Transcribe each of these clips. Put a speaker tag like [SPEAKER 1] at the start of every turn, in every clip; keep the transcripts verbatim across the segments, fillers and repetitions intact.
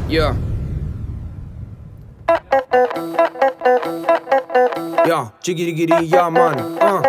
[SPEAKER 1] Yeah. Yeah, чигири-гири, я ман. uh.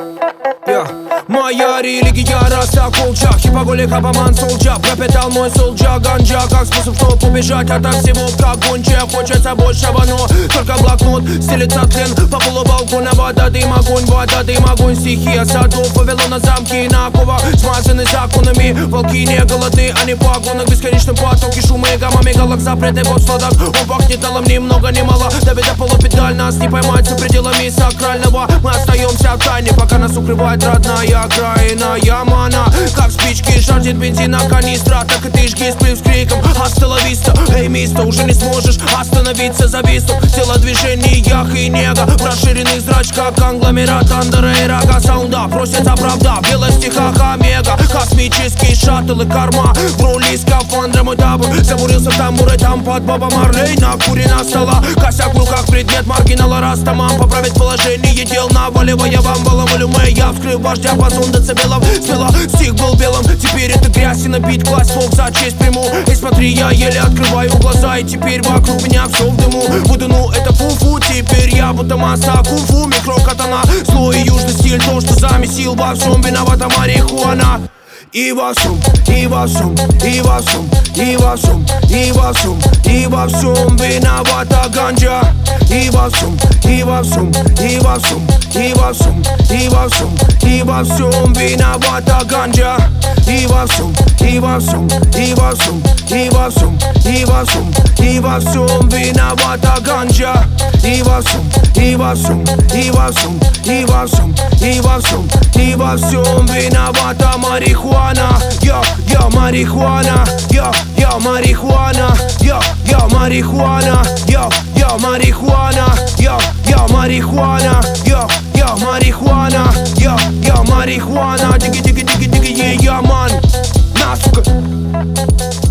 [SPEAKER 1] Yeah. Моя религия раста колча, хипоголик, абаман, солджа. Пропитал мой солджа, ганджа, как способ, чтоб убежать ото всего, как гончая. Хочется большего, но только блокнот стелится тлен по полу балкона. Вода, дым, огонь, вода, дым, огонь. Стихия садов, Вавилона, замки на оковах смазаны законами. Волки не голодны, они по огонах. Бесконечном потоке шума и гамма мегалок. Запретный бог сладок, он пахнет талом ни много ни мало. Давид до полупедаль, нас не поймать за пределами сакрального. Мы остаемся в тайне, пока нас укрывает родная окраина. Ямана, как спички, жаждет бензина канистра. Так и ты жги, сплив с криком остановиться. Эй, мисто, уже не сможешь остановиться, зависнув. Тело движениях и нега в расширенных зрачках. Конгломерат андера и рога саунда. Просится правда, в белых стихах омега. Космический шаттл и корма. В роли скафандра мой табор забурился в тамбуре, там под Боба Марлей. Накурена стола, косяк в руках, предмет маргинала. Растамам поправить положение дел. Наваливая вам волюме, я вскрыл вождя по зонда цебелов. Смело, стих был белым, теперь это грязь и напить класть фок за честь приму. Эй, смотри, я еле открываю глаза, и теперь вокруг меня все в дыму. Буду, ну это фу-фу, теперь я будто масса кунг-фу. Микрокатана, злой южный стиль, то, что замесил во всем, виновата марихуана. И во всем, и во всем, и во всем, и во всем, и во всем, и во всем виновата ганджа. И во всем, и во всем, и во всем, и во всем, и во всем, и во всем виновата ганджа. И во всем, и во всем, и во всем, и во всем, и во всем, и во всем виновата ганджа. И во всем, и во всем, и во всем, и во всем, и во всем, и во всем виновата марихуана. Yo, yo, marihuana, yo, yo, marihuana, yo, yo, marihuana, yo, yo, marihuana, yo, yo, marihuana, yo, yo, marihuana, yo, yo, marihuana, digi, digi, digi, digi, yeah, yeah, man, на, сука.